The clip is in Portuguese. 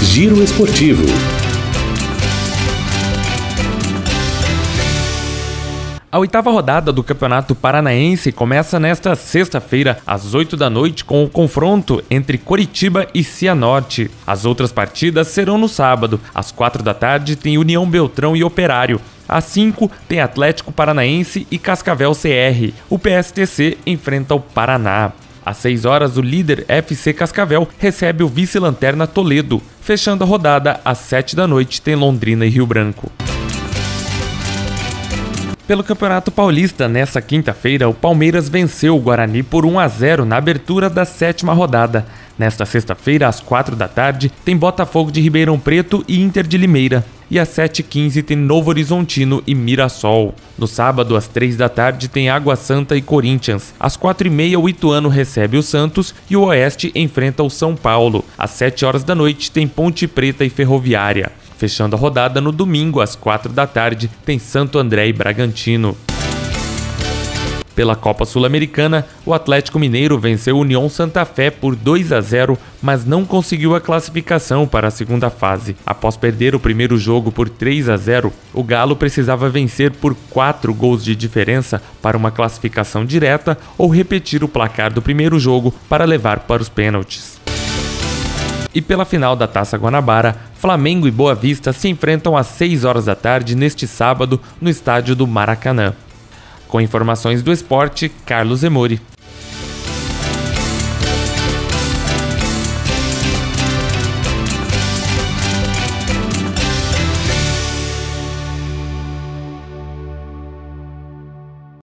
Giro Esportivo. A 8ª rodada do Campeonato Paranaense começa nesta sexta-feira, às 8 da noite, com o confronto entre Coritiba e Cianorte. As outras partidas serão no sábado. Às 4 da tarde tem União Beltrão e Operário. Às 5 tem Atlético Paranaense e Cascavel CR. O PSTC enfrenta o Paraná. Às 6 horas, o líder FC Cascavel recebe o vice-lanterna Toledo. Fechando a rodada, às 7 da noite tem Londrina e Rio Branco. Pelo Campeonato Paulista, nesta quinta-feira, o Palmeiras venceu o Guarani por 1-0 na abertura da 7ª rodada. Nesta sexta-feira, às 4 da tarde, tem Botafogo de Ribeirão Preto e Inter de Limeira. E às 7h15 tem Novo Horizontino e Mirassol. No sábado, às 3 da tarde, tem Água Santa e Corinthians. Às 4h30, o Ituano recebe o Santos e o Oeste enfrenta o São Paulo. Às 7 horas da noite, tem Ponte Preta e Ferroviária. Fechando a rodada no domingo, às 4 da tarde, tem Santo André e Bragantino. Pela Copa Sul-Americana, o Atlético Mineiro venceu o União Santa Fé por 2-0, mas não conseguiu a classificação para a segunda fase. Após perder o primeiro jogo por 3-0, o Galo precisava vencer por 4 gols de diferença para uma classificação direta ou repetir o placar do primeiro jogo para levar para os pênaltis. E pela final da Taça Guanabara, Flamengo e Boa Vista se enfrentam às 6 horas da tarde neste sábado no estádio do Maracanã. Com informações do esporte, Carlos Emori.